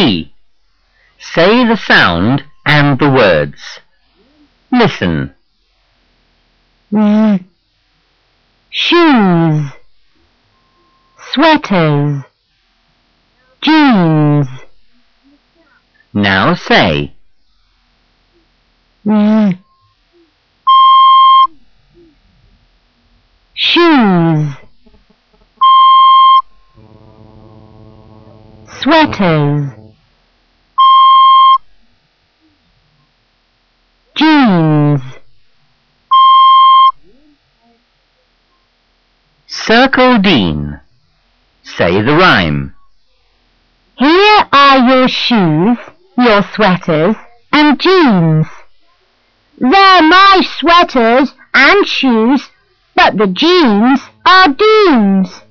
E. Say the sound and the words. Listen. Shoes, sweaters, jeans. Now say. Shoes, sweaters, jeans. Circle Dean. Say the rhyme. Here are your shoes, your sweaters and jeans. They're my sweaters and shoes, but the jeans are Dean's.